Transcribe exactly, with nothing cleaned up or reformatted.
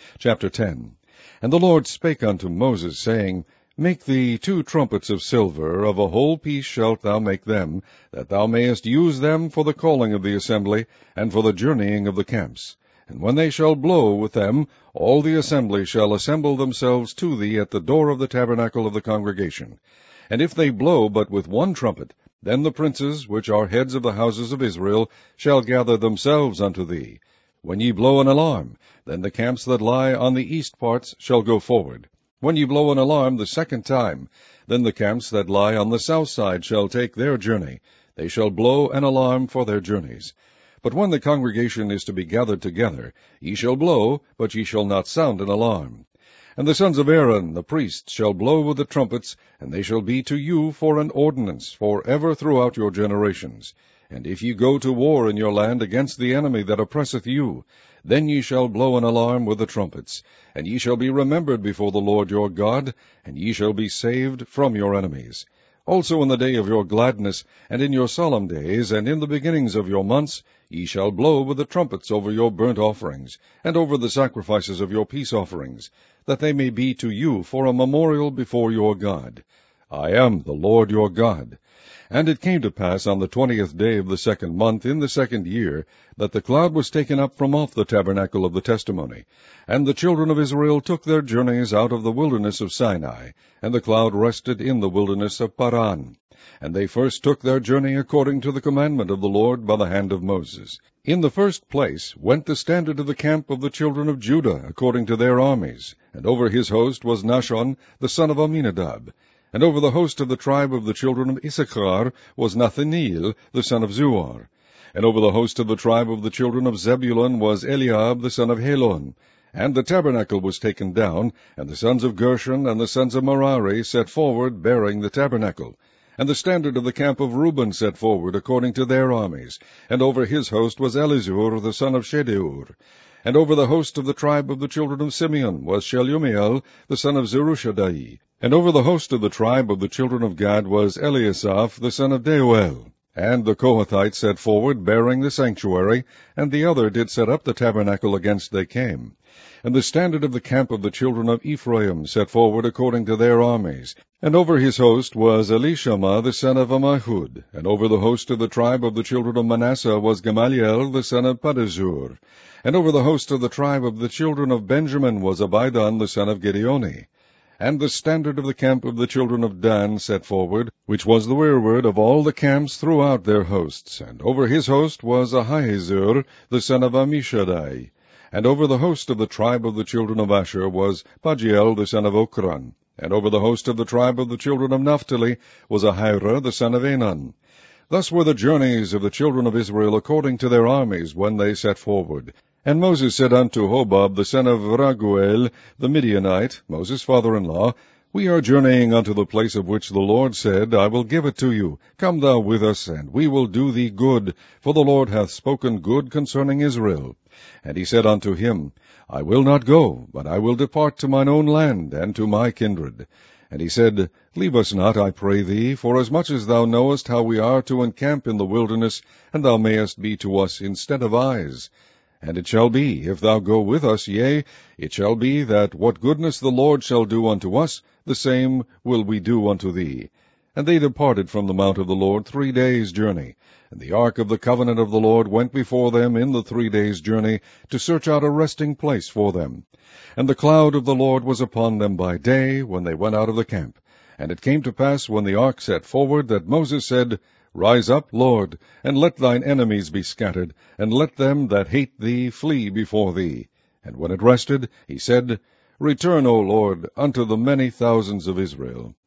Chapter ten. And the Lord spake unto Moses, saying, Make thee two trumpets of silver, of a whole piece shalt thou make them, that thou mayest use them for the calling of the assembly, and for the journeying of the camps. And when they shall blow with them, all the assembly shall assemble themselves to thee at the door of the tabernacle of the congregation. And if they blow but with one trumpet, then the princes, which are heads of the houses of Israel, shall gather themselves unto thee. When ye blow an alarm, then the camps that lie on the east parts shall go forward. When ye blow an alarm the second time, then the camps that lie on the south side shall take their journey. They shall blow an alarm for their journeys. But when the congregation is to be gathered together, ye shall blow, but ye shall not sound an alarm. And the sons of Aaron, the priests, shall blow with the trumpets, and they shall be to you for an ordinance, for ever throughout your generations. And if ye go to war in your land against the enemy that oppresseth you, then ye shall blow an alarm with the trumpets, and ye shall be remembered before the Lord your God, and ye shall be saved from your enemies. Also in the day of your gladness, and in your solemn days, and in the beginnings of your months, ye shall blow with the trumpets over your burnt offerings, and over the sacrifices of your peace offerings, that they may be to you for a memorial before your God. I am the Lord your God. And it came to pass on the twentieth day of the second month in the second year, that the cloud was taken up from off the tabernacle of the testimony. And the children of Israel took their journeys out of the wilderness of Sinai, and the cloud rested in the wilderness of Paran. And they first took their journey according to the commandment of the Lord by the hand of Moses. In the first place went the standard of the camp of the children of Judah according to their armies, and over his host was Nahshon the son of Amminadab. And over the host of the tribe of the children of Issachar was Nathaniel the son of Zuar. And over the host of the tribe of the children of Zebulun was Eliab the son of Helon. And the tabernacle was taken down, and the sons of Gershon and the sons of Merari set forward, bearing the tabernacle. And the standard of the camp of Reuben set forward according to their armies. And over his host was Elizur the son of Shedeur. And over the host of the tribe of the children of Simeon was Shelumiel the son of Zerushadai. And over the host of the tribe of the children of Gad was Eliasaph the son of Deuel. And the Kohathites set forward, bearing the sanctuary, and the other did set up the tabernacle against they came. And the standard of the camp of the children of Ephraim set forward according to their armies. And over his host was Elishama the son of Ammihud. And over the host of the tribe of the children of Manasseh was Gamaliel the son of Pedahzur. And over the host of the tribe of the children of Benjamin was Abidan the son of Gideoni. And the standard of the camp of the children of Dan set forward, which was the rearward of all the camps throughout their hosts. And over his host was Ahiezer the son of Ammishaddai. And over the host of the tribe of the children of Asher was Pagiel the son of Okran. And over the host of the tribe of the children of Naphtali was Ahira the son of Enan. Thus were the journeys of the children of Israel according to their armies when they set forward. And Moses said unto Hobab the son of Raguel the Midianite, Moses' father-in-law, We are journeying unto the place of which the Lord said, I will give it to you. Come thou with us, and we will do thee good, for the Lord hath spoken good concerning Israel. And he said unto him, I will not go, but I will depart to mine own land, and to my kindred. And he said, Leave us not, I pray thee, forasmuch as thou knowest how we are to encamp in the wilderness, and thou mayest be to us instead of eyes. And it shall be, if thou go with us, yea, it shall be that what goodness the Lord shall do unto us, the same will we do unto thee. And they departed from the mount of the Lord three days' journey. And the ark of the covenant of the Lord went before them in the three days' journey, to search out a resting place for them. And the cloud of the Lord was upon them by day, when they went out of the camp. And it came to pass, when the ark set forward, that Moses said, Rise up, Lord, and let thine enemies be scattered, and let them that hate thee flee before thee. And when it rested, he said, Return, O Lord, unto the many thousands of Israel.